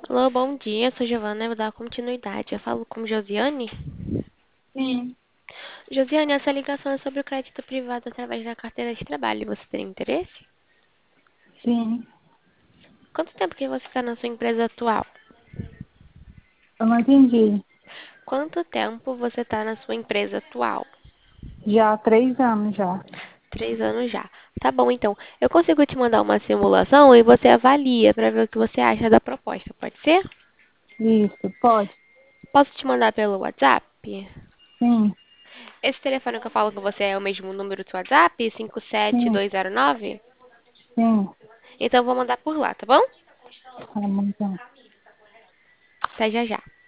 Alô, bom dia, eu sou Giovana, eu vou dar continuidade. Eu falo com Josiane. Sim, Josiane, essa ligação é sobre o crédito privado através da carteira de trabalho. Você tem interesse? sim. Quanto tempo que você está na sua empresa atual? Eu não entendi. Quanto tempo você está na sua empresa atual? Já há 3 anos já. 3 anos já. Tá bom, então. Eu consigo te mandar uma simulação e você avalia para ver o que você acha da proposta, pode ser? Isso, pode? Posso te mandar pelo WhatsApp? Sim, Esse telefone que eu falo com você é o mesmo número do seu WhatsApp? sim, 57209? sim. Então eu vou mandar por lá, tá bom? Tá bom, então. Até já já.